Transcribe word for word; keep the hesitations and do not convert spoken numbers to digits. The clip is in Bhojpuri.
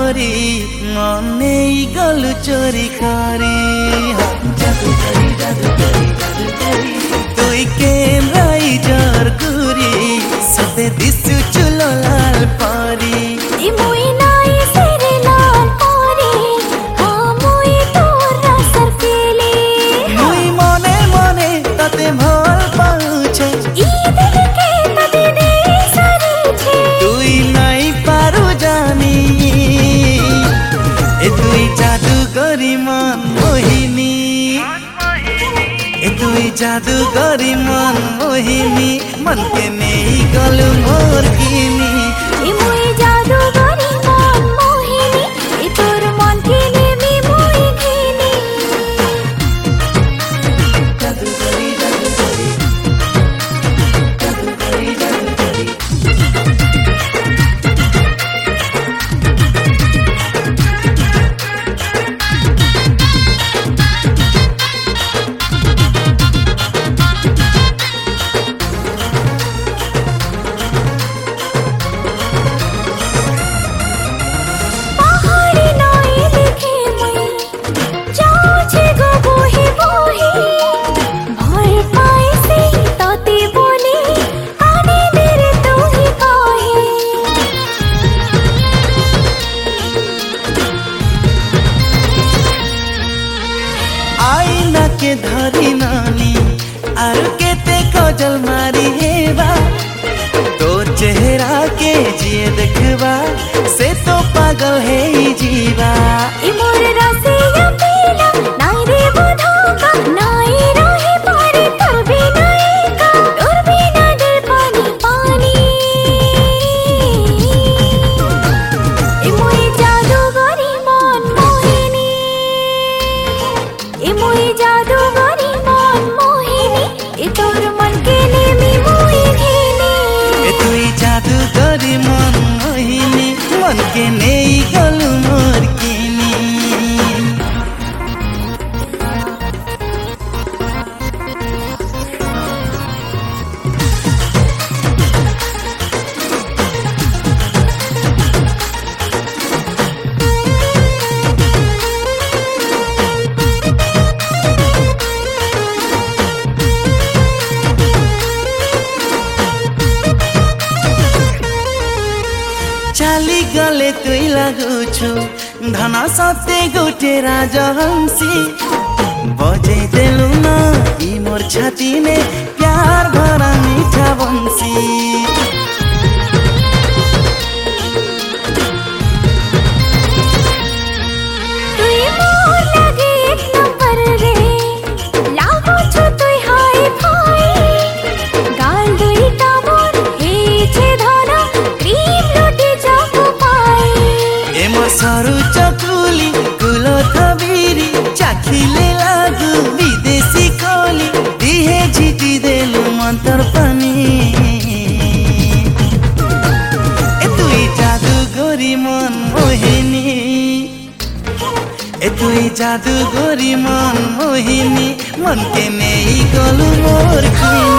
করি মনে গলু চোরি করি জাদুকরি জাদুকরি জাদুকরি তুই কেন রাই জর গুরি সতে দিশু চুলো লাল পরি ইমুই নাই সেরে লাল পরি আমুই তোর রাসার পেলে মুই মনে মনে তাতে ভাল পাউছে ই দিলকে তাতে নেই সারিছে তুই নাই পারু জানি এ তুই জাদুকরি মন মোহিনী এ তুই জাদুকরি মন মোহিনী মন के নেই গলু মোর কিনি ইমুই জাদুকরি মন মোহিনী ই তোর মন কে নেমি মুই ঘিনি জাদুকরি জাদুকরি জাদুকরি জাদুকরি পাহাড়ি নয় দেখে মুই যাচ্ছে গো বহি বহি ভয় পাইছি তাতে বলে আনে দের তুই কহে आईना के धरी नानी और केते कजल मारी हेबा तो चेहरा के जिए देखबा से तो पागल है जीवा ই মোর রাসিয়া পেলা নাই রে বোধকা নাই রহে পারে তোর বিনা একা তোর বিনা দিল পানি পানি ই মুই জাদুকরি মন মোহিনী ই মুই জাদুকরি মন মোহিনী ই তোর মন কে নেমি মুই ঘিনি ए तुई जादूगरी मन मोहिनी मन के नेई गलु मोर किनी चाली गले तुई लागुछु धना सते गोटे राजहंसी बजे देलु ना ई मोर छाती में प्यार भरा मीठा बंसी তুই মোর লাগে এক নম্বর রে লাগুছো তুই হাই ফাই গাল দুইটা মোর হেছে ধরা ক্রিম লুটে যাব পাই ए मोर सरू चकुली गुलो थबीरी चाखिले लागु विदेशी कोली दिहे झिटी देलु मंतर पानी ए तुई जादूगरी मन मोहिनी ए तुई जादूगरी मन मोहिनी मन के नेई गलु मोर की